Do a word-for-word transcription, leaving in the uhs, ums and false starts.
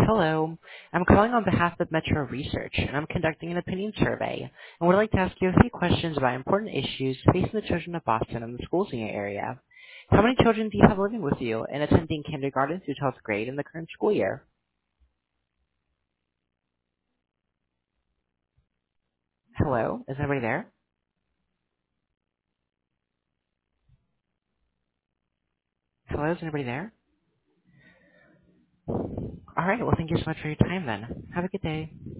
Hello. I'm calling on behalf of Metro Research, and I'm conducting an opinion survey and would like to ask you a few questions about important issues facing the children of Boston and the schools in your area. How many children do you have living with you and attending kindergarten through twelfth grade in the current school year? Hello? Is anybody there? Hello? Is anybody there? All right. Well, thank you so much for your time then. Have a good day.